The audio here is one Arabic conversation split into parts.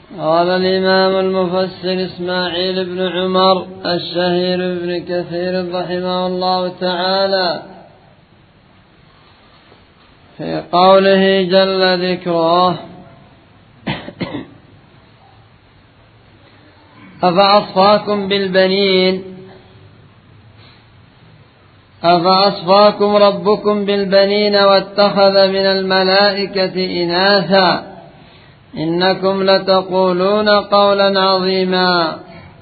قال الإمام المفسر إسماعيل بن عمر الشهير بن كثير رحمه الله تعالى في قوله جل ذكره: أفأصفاكم ربكم بالبنين واتخذ من الملائكة إناثا إنكم لتقولون قولا عظيما.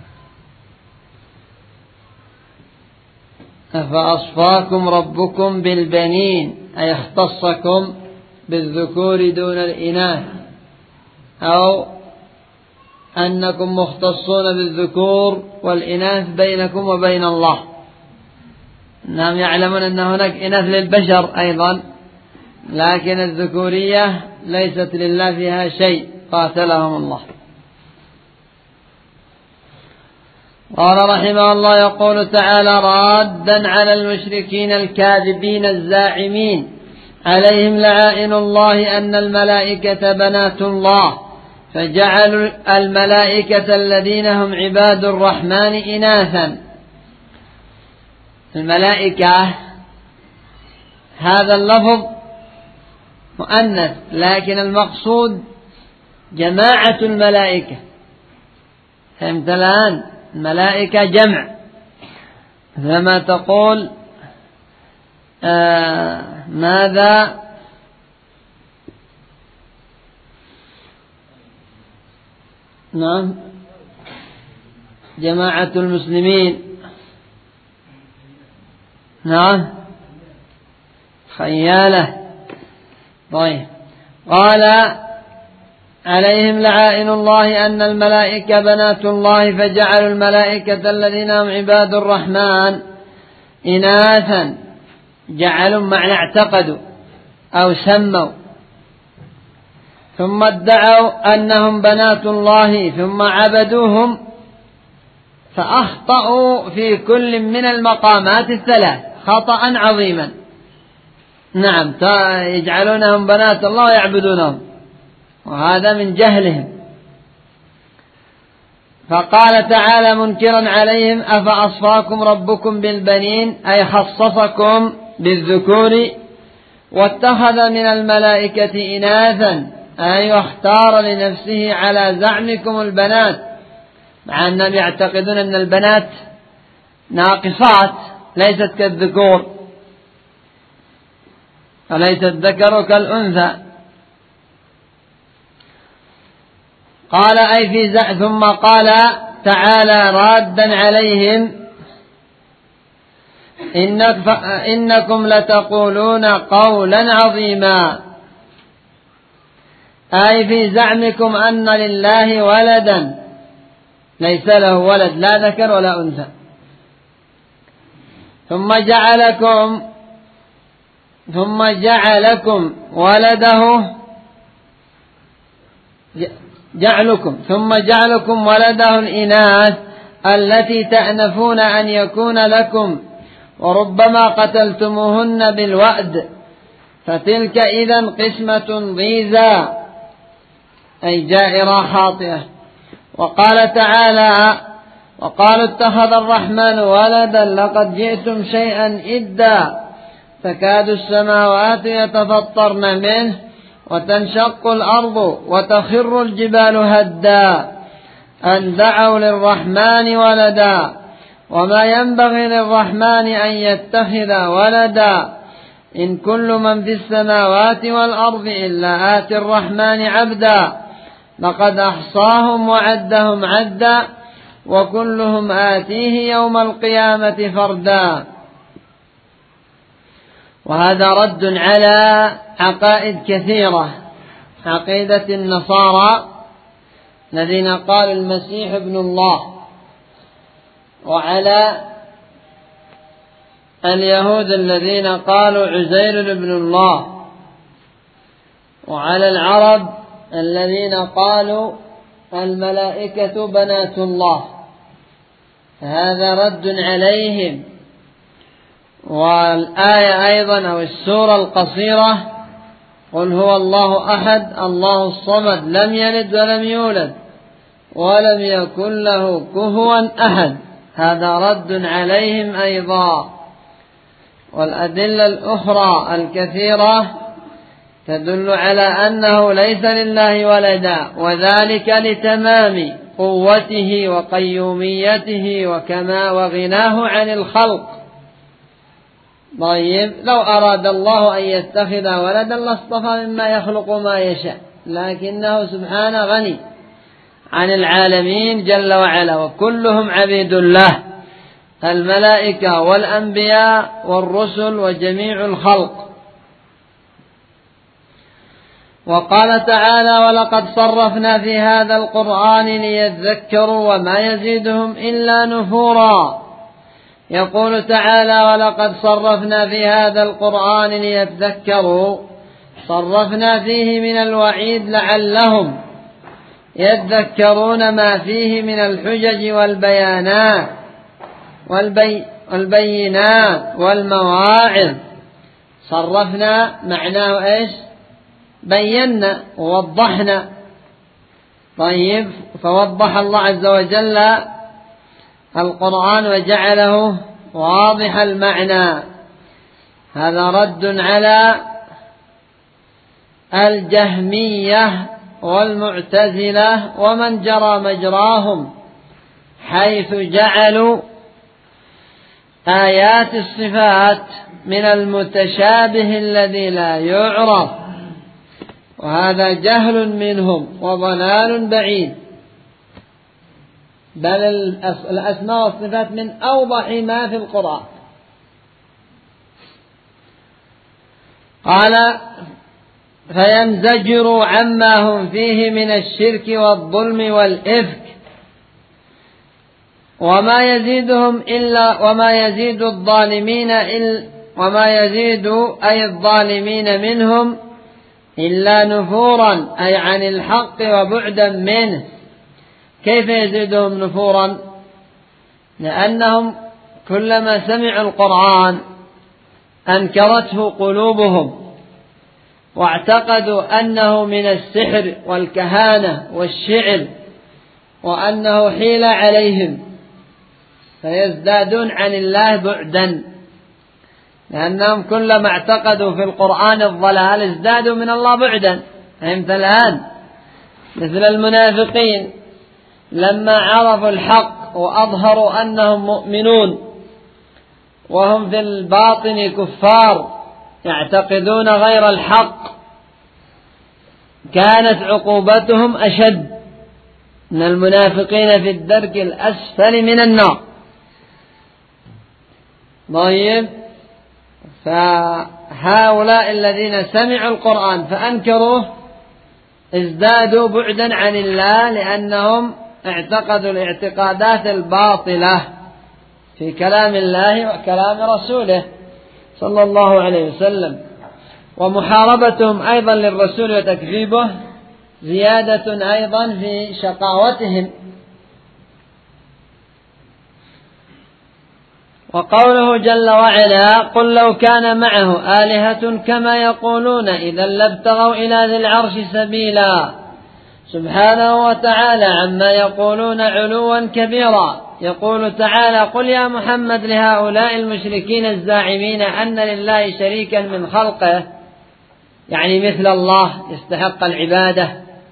أفأصفاكم ربكم بالبنين أي اختصكم بالذكور دون الإناث، أو أنكم مختصون بالذكور والإناث بينكم وبين الله. إنهم يعلمون أن هناك إناث للبشر أيضا، لكن الذكورية ليست لله فيها شيء، قاتلهم الله. قال رحمه الله: يقول تعالى رادا على المشركين الكاذبين الزاعمين عليهم لعائن الله أن الملائكة بنات الله، فجعلوا الملائكة الذين هم عباد الرحمن إناثا. الملائكة هذا اللفظ مؤنث، لكن المقصود جماعة الملائكة. فهمت الآن؟ الملائكة جمع، لما تقول ماذا نعم جماعة المسلمين، نعم خيالة. طيب، قال عليهم لعائن الله أن الملائكة بنات الله، فجعلوا الملائكة الذين هم عباد الرحمن إناثا. جعلوا معنى اعتقدوا أو سموا، ثم ادعوا أنهم بنات الله، ثم عبدوهم، فأخطأوا في كل من المقامات الثلاث خطأ عظيما. نعم، يجعلونهم بنات الله ويعبدونهم، وهذا من جهلهم. فقال تعالى منكرا عليهم: أفأصفاكم ربكم بالبنين أي خصصكم بالذكور، واتخذ من الملائكة إناثا أي اختار لنفسه على زعمكم البنات، مع أنهم يعتقدون أن البنات ناقصات ليست كالذكور، وليس الذكر كالأنثى. قال أي في ثم قال تعالى رادا عليهم: إنكم لتقولون قولا عظيما، أي في زعمكم أن لله ولدا ليس له ولد، لا ذكر ولا أنثى، ثم جعلكم ولده الإناث التي تأنفون أن يكون لكم، وربما قتلتموهن بالوأد، فتلك إذن قسمة ضيزى أي جائرة خاطئة. وقال تعالى: وقالوا اتخذ الرحمن ولدا لقد جئتم شيئا إدا، تكاد السماوات يتفطرن منه وتنشق الأرض وتخر الجبال هدا أن دعوا للرحمن ولدا وما ينبغي للرحمن أن يتخذ ولدا إن كل من في السماوات والأرض إلا آتي الرحمن عبدا لقد أحصاهم وعدهم عدا وكلهم آتيه يوم القيامة فردا. وهذا رد على عقائد كثيرة، عقيدة النصارى الذين قالوا المسيح ابن الله، وعلى اليهود الذين قالوا عزير ابن الله، وعلى العرب الذين قالوا الملائكة بنات الله. هذا رد عليهم. والآية أيضا أو السورة القصيرة: قل هو الله أحد الله الصمد لم يلد ولم يولد ولم يكن له كفوا أحد. هذا رد عليهم أيضا. والأدلة الأخرى الكثيرة تدل على أنه ليس لله ولدا، وذلك لتمام قوته وقيوميته وغناه عن الخلق. طيب، لو أراد الله أن يتخذ ولدا لاصطفى مما يخلق ما يشاء، لكنه سبحانه غني عن العالمين جل وعلا، وكلهم عبيد الله، الملائكة والأنبياء والرسل وجميع الخلق. وقال تعالى: ولقد صرفنا في هذا القرآن ليذكروا وما يزيدهم إلا نفورا. يقول تعالى: ولقد صرفنا في هذا القرآن ليذكروا، صرفنا فيه من الوعيد لعلهم يذكرون ما فيه من الحجج والبينات والمواعظ. صرفنا معناه إيش؟ بينا ووضحنا. طيب، فوضح الله عز وجل القرآن وجعله واضح المعنى. هذا رد على الجهمية والمعتزلة ومن جرى مجراهم، حيث جعلوا آيات الصفات من المتشابه الذي لا يعرف، وهذا جهل منهم وضلال بعيد. بل الأسماء والصفات من أوضح ما في القرآن. قال: فينزجروا عما هم فيه من الشرك والظلم والإفك، وما يزيد الظالمين منهم إلا نفورا، أي عن الحق وبعدا منه. كيف يزيدهم نفورا؟ لأنهم كلما سمعوا القرآن أنكرته قلوبهم، واعتقدوا أنه من السحر والكهانة والشعر، وأنه حيل عليهم، فيزدادون عن الله بعدا، لأنهم كلما اعتقدوا في القرآن الضلال ازدادوا من الله بعدا. فهمت الآن؟ مثل المنافقين لما عرفوا الحق وأظهروا أنهم مؤمنون وهم في الباطن كفار يعتقدون غير الحق، كانت عقوبتهم أشد من المنافقين في الدرك الأسفل من النار. طيب، فهؤلاء الذين سمعوا القرآن فأنكروه ازدادوا بعدا عن الله، لأنهم اعتقدوا الاعتقادات الباطلة في كلام الله وكلام رسوله صلى الله عليه وسلم. ومحاربتهم أيضا للرسول وتكذيبه زيادة أيضا في شقاوتهم. وقوله جل وعلا: قل لو كان معه آلهة كما يقولون إذا لابتغوا إلى ذي العرش سبيلا. سبحانه وتعالى عما يقولون علوا كبيرا. يقول تعالى: قل يا محمد لهؤلاء المشركين الزاعمين أن لله شريكا من خلقه، يعني مثل الله يستحق العبادة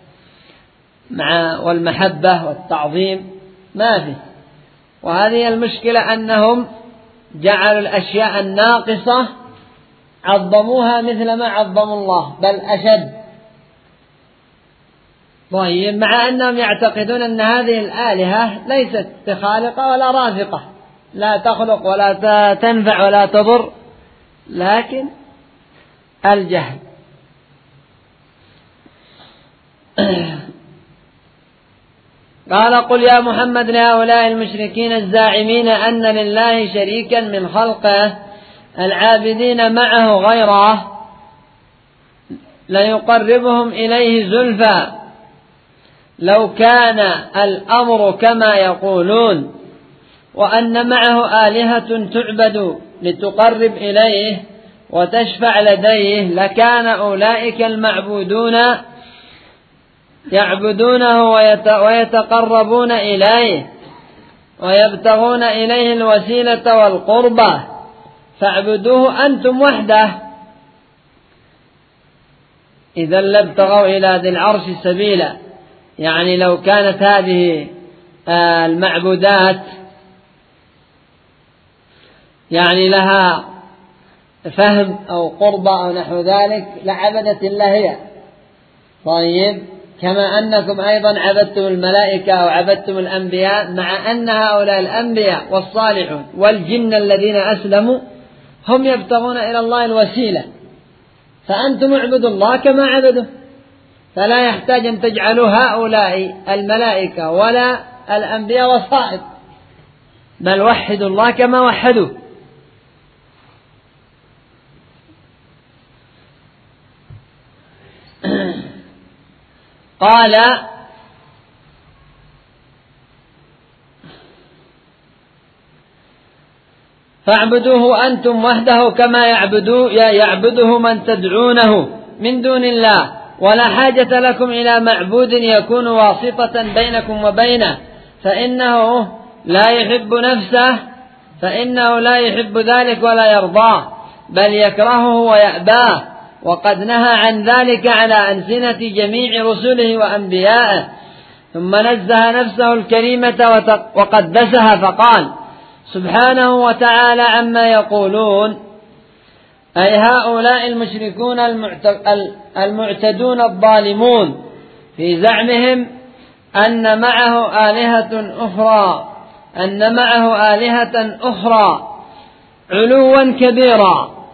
والمحبة والتعظيم، ما في. وهذه المشكلة، أنهم جعلوا الأشياء الناقصة عظموها مثل ما عظموا الله، بل أشد. طيب، مع أنهم يعتقدون أن هذه الآلهة ليست بخالقة ولا رازقة، لا تخلق ولا تنفع ولا تضر، لكن الجهل. قال: قل يا محمد لهؤلاء المشركين الزاعمين أن لله شريكا من خلقه العابدين معه غيره ليقربهم إليه زلفى لو كان الأمر كما يقولون، وأن معه آلهة تعبد لتقرب إليه وتشفع لديه، لكان أولئك المعبودون يعبدونه ويتقربون إليه ويبتغون إليه الوسيلة والقربة فاعبدوه أنتم وحده. إذا لابتغوا إلى ذي العرش سبيلا، يعني لو كانت هذه المعبودات يعني لها فهم أو قربة أو نحو ذلك لعبدت الله هي. طيب، كما أنكم أيضا عبدتم الملائكة أو عبدتم الأنبياء، مع أن هؤلاء الأنبياء والصالحون والجن الذين أسلموا هم يبتغون إلى الله الوسيلة، فأنتم اعبدوا الله كما عبدوا، فلا يحتاج أن تجعلوا هؤلاء الملائكة ولا الأنبياء وسائط، بل وحدوا الله كما وحدوا. قال فاعبدوه أنتم وحده كما يعبده من تدعونه من دون الله، ولا حاجة لكم إلى معبود يكون واسطة بينكم وبينه، فإنه لا يحب نفسه، فإنه لا يحب ذلك ولا يرضاه، بل يكرهه ويأباه، وقد نهى عن ذلك على ألسنة جميع رسله وأنبيائه. ثم نزه نفسه الكريمة وقدسها فقال سبحانه وتعالى عما يقولون، أي هؤلاء المشركون المعتدون الظالمون في زعمهم أن معه آلهة أخرى علوا كبيرا،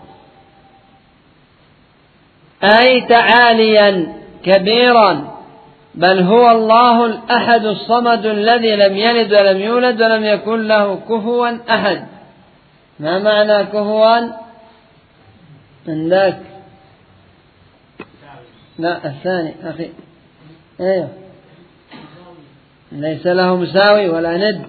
أي تعاليا كبيرا، بل هو الله الأحد الصمد الذي لم يلد ولم يولد ولم يكن له كفوا أحد. ما معنى كفوا عندك؟ لا، الثاني أخي. أيوه، ليس له مساوي ولا ند.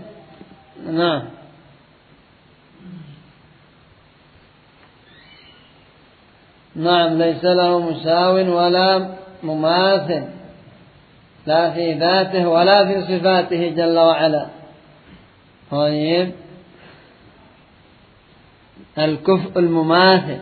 نعم، ليس له مساو ولا مماثل، لا في ذاته ولا في صفاته جل وعلا. طيب، الكفء المماثل.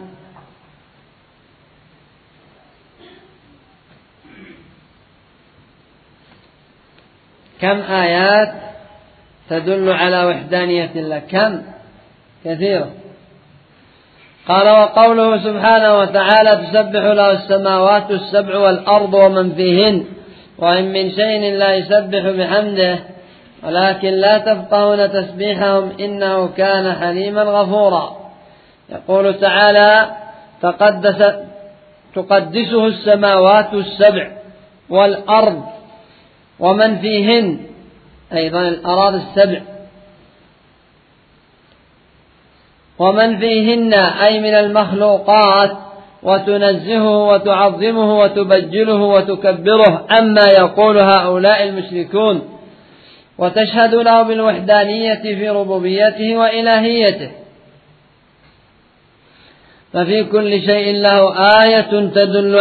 كم آيات تدل على وحدانية الله؟ كم؟ كثيرة. قال وقوله سبحانه وتعالى تسبح له السماوات السبع والأرض ومن فيهن وإن من شيء لا يسبح بحمده ولكن لا تفقهون تسبيحهم إنه كان حليما غفورا. يقول تعالى تقدسه السماوات السبع والأرض ومن فيهن، أيضا الأراضي السبع، ومن فيهن أي من المخلوقات، وتنزهه وتعظمه وتبجله وتكبره عما يقول هؤلاء المشركون، وتشهد له بالوحدانية في ربوبيته وإلهيته. ففي كل شيء له آية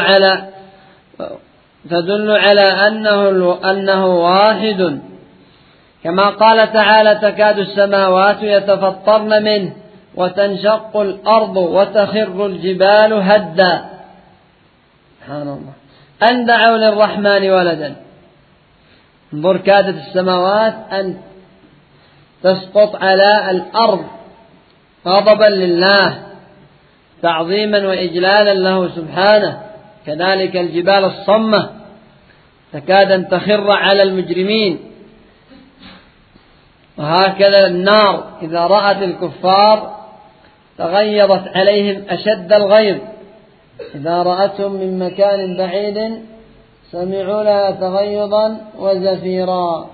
تدل على أنه واحد، كما قال تعالى تكاد السماوات يتفطرن منه وتنشق الأرض وتخر الجبال هدا. سبحان الله، أن دعوا للرحمن ولدا. انظر، كادت السماوات أن تسقط على الأرض غضبا لله، تعظيما وإجلالا له سبحانه. كذلك الجبال الصمة تكاد أن تخر على المجرمين. وهكذا النار إذا رأت الكفار تغيظت عليهم أشد الغيظ، إذا رأتهم من مكان بعيد سمعوا لها تغيظا وزفيرا.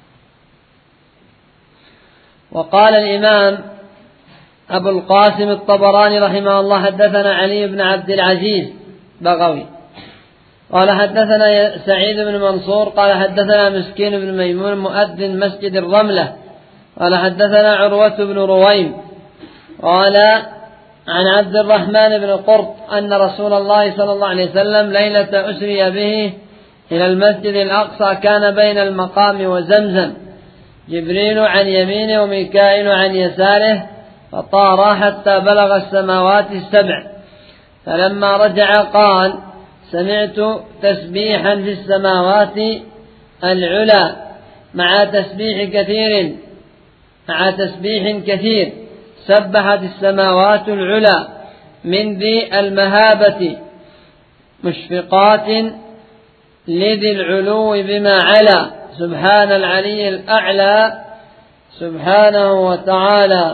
وقال الإمام أبو القاسم الطبراني رحمه الله حدثنا علي بن عبد العزيز بغوي قال حدثنا سعيد بن منصور قال حدثنا مسكين بن ميمون مؤذن مسجد الرملة قال حدثنا عروة بن رويم قال عن عبد الرحمن بن قرط أن رسول الله صلى الله عليه وسلم ليلة أسري به إلى المسجد الأقصى كان بين المقام وزمزم جبريل عن يمينه وميكائيل عن يساره، فطار حتى بلغ السماوات السبع. فلما رجع قال: سمعت تسبيحا في السماوات العلى مع تسبيح كثير سبحت السماوات العلى من ذي المهابة مشفقات لذي العلو بما علا، سبحان العلي الأعلى سبحانه وتعالى.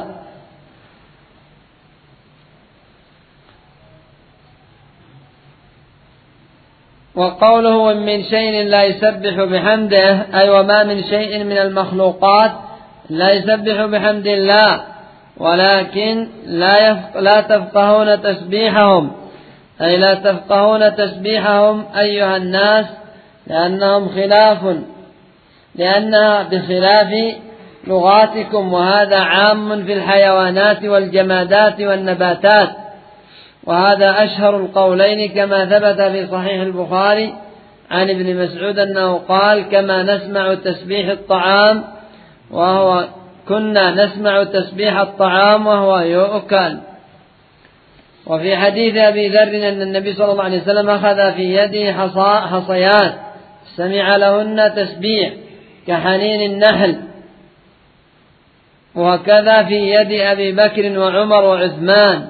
وقوله من شيء لا يسبح بحمده، أي وما من شيء من المخلوقات لا يسبح بحمد الله، ولكن لا تفقهون تسبيحهم، أي لا تفقهون تسبيحهم أيها الناس، لأنها بخلاف لغاتكم، وهذا عام في الحيوانات والجمادات والنباتات. وهذا أشهر القولين كما ثبت في صحيح البخاري عن ابن مسعود أنه قال: كنا نسمع تسبيح الطعام وهو يؤكل. وفي حديث أبي ذر أن النبي صلى الله عليه وسلم أخذ في يده حصيات سمع لهن تسبيح كحنين النحل، وكذا في يد أبي بكر وعمر وعثمان.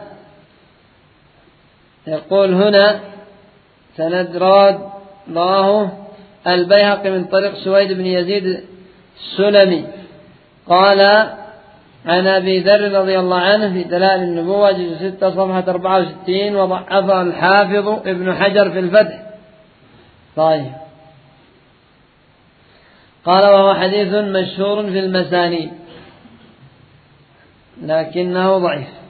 يقول هنا سند رواه البيهقي من طريق سويد بن يزيد السلمي قال عن أبي ذر رضي الله عنه في دلائل النبوة جزء 6 صفحة 64، وضعفه الحافظ ابن حجر في الفتح. طيب، قال: وهو حديث مشهور في المسانيد لكنه ضعيف.